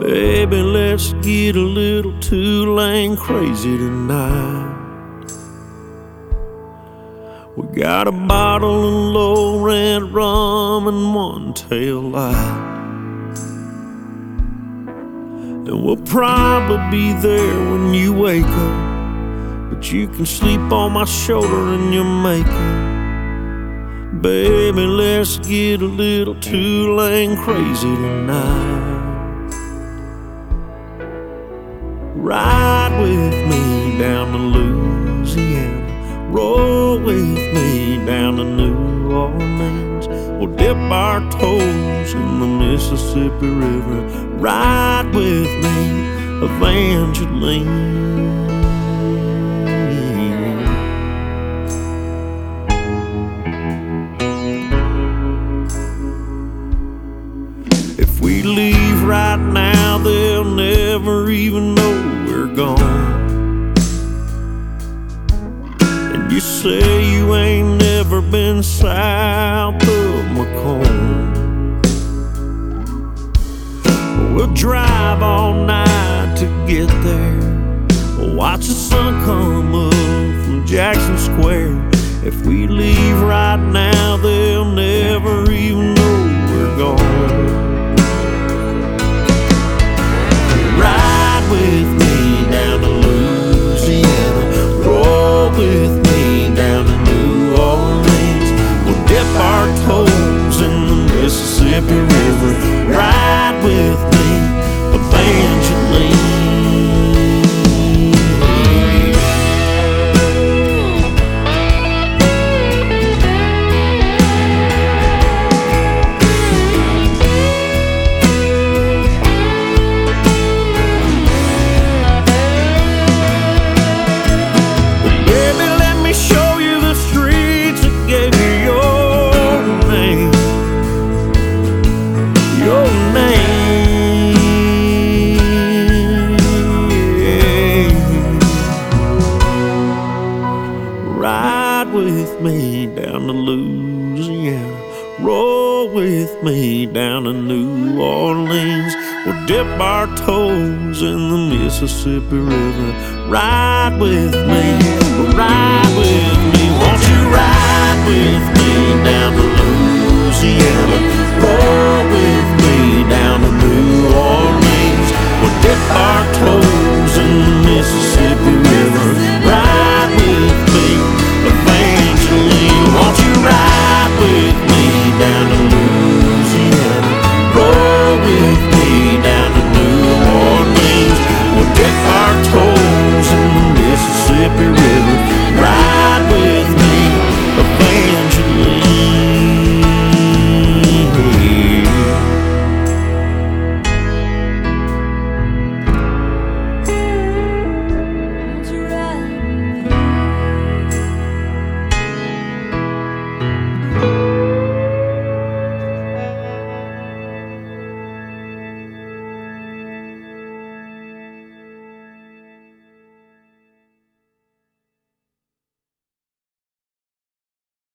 Baby, let's get a little Two-Lane crazy tonight. We got a bottle of low-rent rum and one tail light, and we'll probably be there when you wake up, but you can sleep on my shoulder in your makeup. Baby, let's get a little Two-Lane crazy tonight. Ride with me down to Louisiana, roll with me down to New Orleans. We'll dip our toes in the Mississippi River. Ride with me, Evangeline. If we leave right now, they'll never even know we're gone. And you say you ain't never been south of Macomb. We'll drive all night to get there, we'll watch the sun come up from Jackson Square. If we leave right now, they'll never even know we're gone. Ride with me down to Louisiana, roll with me down to New Orleans. We'll dip our toes in the Mississippi River. Ride with me, Evangeline. Ride with me down to Louisiana, roll with me down to New Orleans. We'll dip our toes in the Mississippi River. Ride with me, ride with me. Won't you ride with me down to Louisiana, roll with me down